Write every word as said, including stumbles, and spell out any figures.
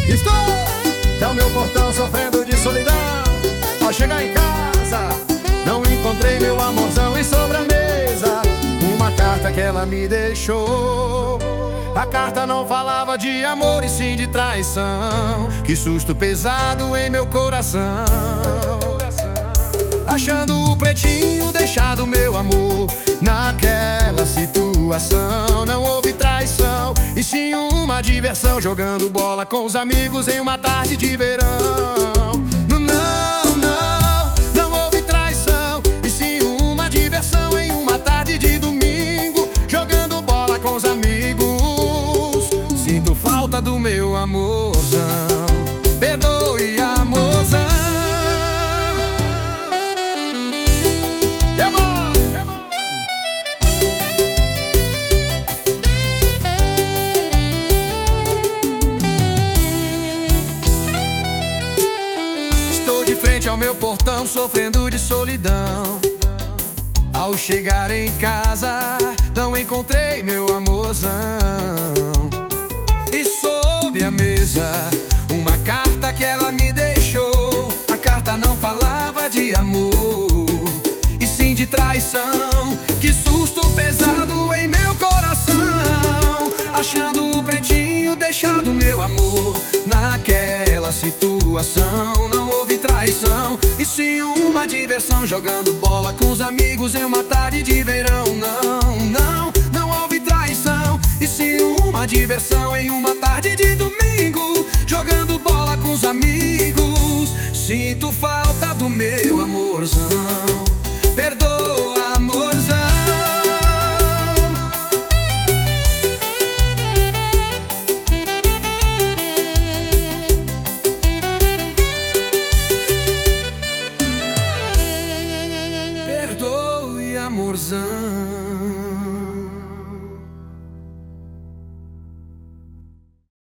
Estou ao meu portão sofrendo de solidão. Ao chegar em casa, não encontrei meu amorzão. E sobre a mesa, uma carta que ela me deixou. A carta não falava de amor e sim de traição. Que susto pesado em meu coração. Achando o pretinho deixado meu amor. Naquela situação não houve traição, e sim uma diversão, jogando bola com os amigos em uma tarde de verão. Não, não, não houve traição, e sim uma diversão em uma tarde de domingo, jogando bola com os amigos. Sinto falta do meu amorzão. Perdoe, amorzão. Frente ao meu portão, sofrendo de solidão. Ao chegar em casa, não encontrei meu amorzão. E sob a mesa, uma carta que ela me deixou. A carta não falava de amor, e sim de traição. Que susto pesado em meu coração. Achando o pretinho deixado meu amor. Naquela situação não houve traição, e sim uma diversão, jogando bola com os amigos em uma tarde de verão. Não, não, não houve traição, e sim uma diversão em uma tarde de domingo, jogando bola com os amigos. Sinto falta do meu amorzão. Perdoa, amorzão. Perdoe, amorzão.